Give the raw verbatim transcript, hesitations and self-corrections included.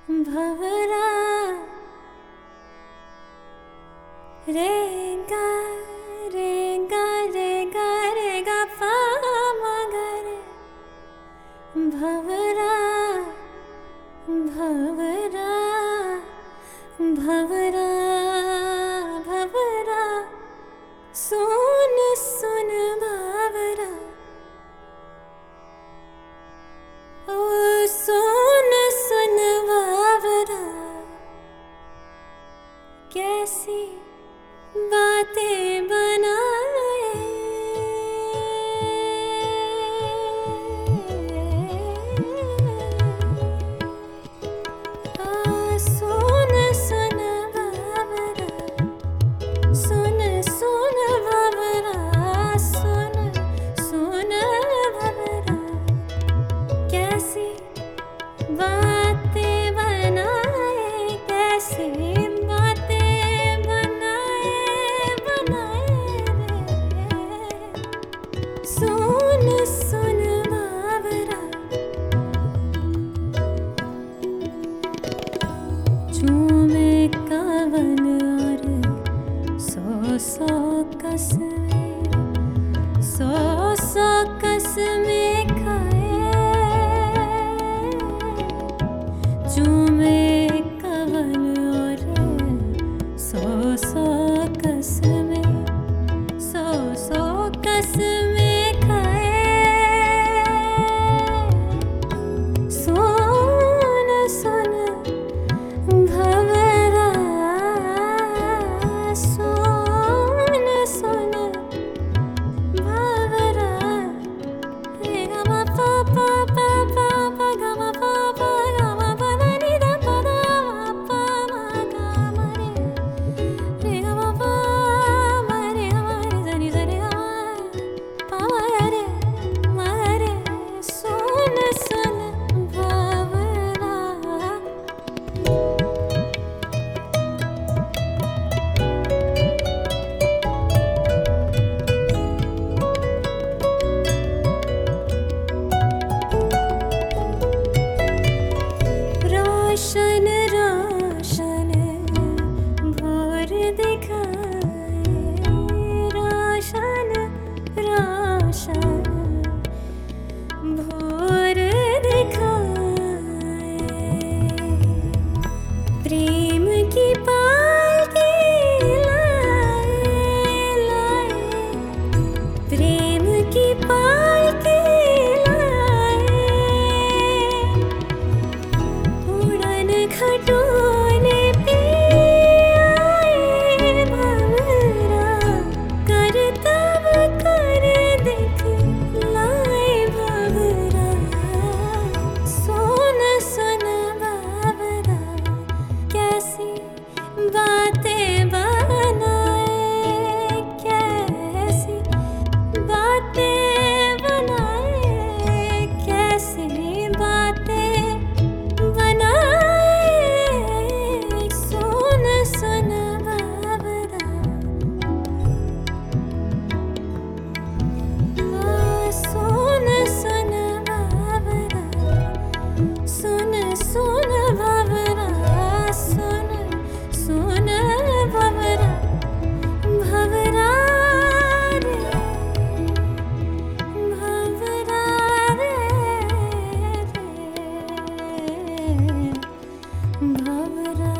भवरा रे गा रे गा रे गा रे गा पा मा गा रे भवरा भवरा भवरा भवरा सुन सुन भवरा ओ सुन सुन भवरा कैसी बातें बनाए आ, सुन सुन भवरा सुन सुन भवरा सुन सुन भवरा कैसी बातें बनाए कैसी बातें बनाए बनाए रे सुन सुन बाबरा झूमे कवन और सौ सौ कसमें सौ सौ कसमें खाए झूमे कवन और सौ सौ कसमें सौ सौ कसमें खाए सुन सुन भवरा सुन सुन भवरा रे गा मा पा पा पा पा पा गा मा पा पा गा मा पा दा नि दा पा दा मा पा मा गा मा रे रे गा मा पा मा रे गा मा रे दा नि दा रे गा मा पा मा गा रे मा गा रे सुन सुन भवरा रोशन रोशन भोर दिखाए रोशन रोशन भोर दिखाए प्रेम की पालकी लाए लाए प्रेम की पालकी लाए उड़न खटोले पे आए भवरा कर तब कर देख लाए भवरा सुन सुन भवरा कैसी बातें बनाए कैसी बातें बनाए कैसी बातें बनाए सुन सुन भवरा आ, सुन सुन भवरा सुन सुन भवरा सुन सुन भवरा भवरा रे भवरा रे रे भवरा